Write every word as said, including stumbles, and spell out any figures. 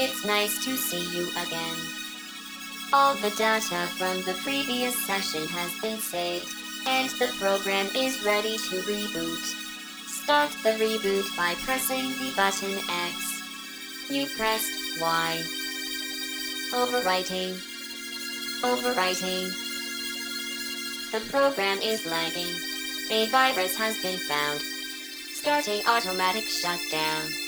It's nice to see you again. All the data from the previous session has been saved, and the program is ready to reboot. Start the reboot by pressing the button X. You pressed Y. Overwriting. Overwriting. The program is lagging. A virus has been found. Starting automatic shutdown.